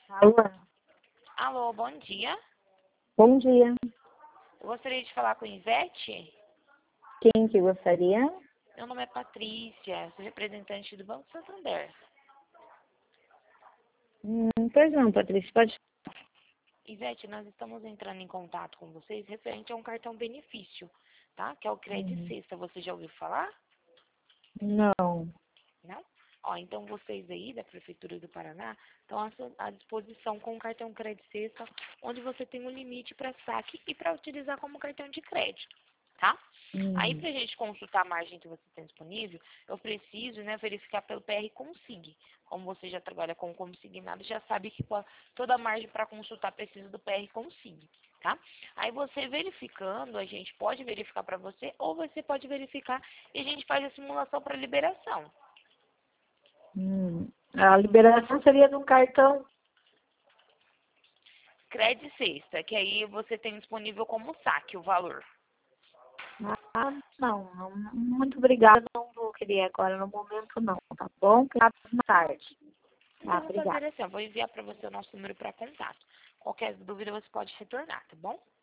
Alô, Alô, bom dia. bom dia. Eu gostaria de falar com a Ivete. Quem que gostaria? Meu nome é Patrícia, sou representante do Banco Santander. Pois não, Patrícia, pode... Ivete, nós estamos entrando em contato com vocês referente a um cartão benefício, tá? Que é o Crédito Sexta. Você já ouviu falar? Não. Não? Ó, então vocês aí da Prefeitura do Paraná estão à disposição com o cartão Crédito Sexta, onde você tem um limite para saque e para utilizar como cartão de crédito, tá? Aí, para a gente consultar a margem que você tem disponível, eu preciso, né, verificar pelo PR Consig. Como você já trabalha com consignado, já sabe que toda a margem para consultar precisa do PR Consig, tá? Aí você verificando, a gente pode verificar para você, ou você pode verificar e a gente faz a simulação para liberação. A liberação seria de um cartão? Crédito Sexta, que aí você tem disponível como saque o valor. Não. Muito obrigada. Não vou querer agora no momento, não. Tá bom? Mais tarde. Então, eu vou Obrigada. fazer assim, eu vou enviar para você o nosso número para contato. Qualquer dúvida você pode retornar, tá bom?